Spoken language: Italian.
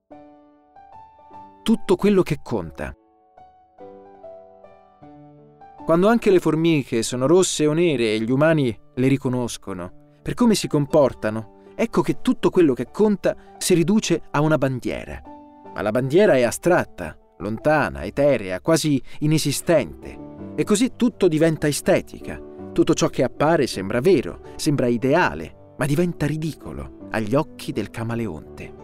Tutto quello che conta. Quando anche le formiche sono rosse o nere e gli umani le riconoscono per come si comportano, ecco che tutto quello che conta si riduce a una bandiera. Ma la bandiera è astratta, lontana, eterea, quasi inesistente. E così tutto diventa estetica. Tutto ciò che appare sembra vero, sembra ideale, ma diventa ridicolo agli occhi del camaleonte.